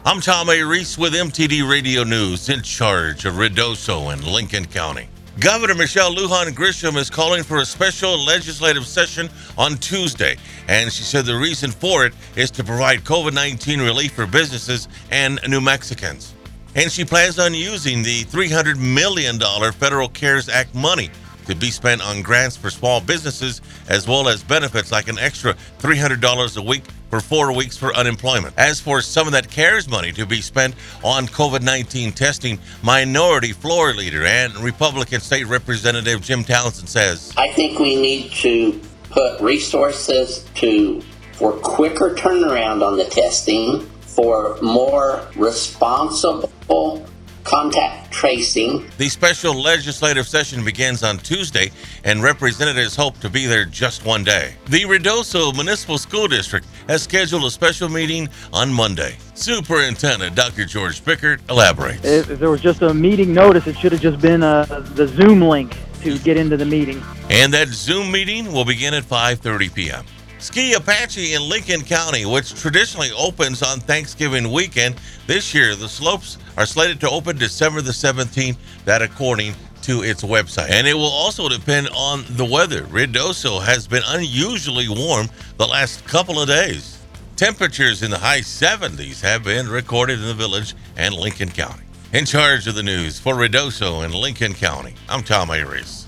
I'm Tom A. Reese with MTD Radio News, in charge of Ruidoso and Lincoln County. Governor Michelle Lujan Grisham is calling for a special legislative session on Tuesday, and she said the reason for it is to provide COVID-19 relief for businesses and New Mexicans. And she plans on using the $300 million Federal CARES Act money to be spent on grants for small businesses, as well as benefits like an extra $300 a week for 4 weeks for unemployment. As for some of that CARES money to be spent on COVID-19 testing, Minority Floor Leader and Republican State Representative Jim Townsend says, I think we need to put resources for quicker turnaround on the testing, for more responsible contact tracing. The special legislative session begins on Tuesday, and representatives hope to be there just one day. The Ruidoso Municipal School District has scheduled a special meeting on Monday. Superintendent Dr. George Pickert elaborates. If there was just a meeting notice, it should have just been the Zoom link to get into the meeting. And that Zoom meeting will begin at 5:30 p.m. Ski Apache in Lincoln County, which traditionally opens on Thanksgiving weekend, this year the slopes are slated to open December the 17th, that according to its website. And it will also depend on the weather. Ruidoso has been unusually warm the last couple of days. Temperatures in the high 70s have been recorded in the village and Lincoln County. In charge of the news for Ruidoso and Lincoln County, I'm Tom A. Reese.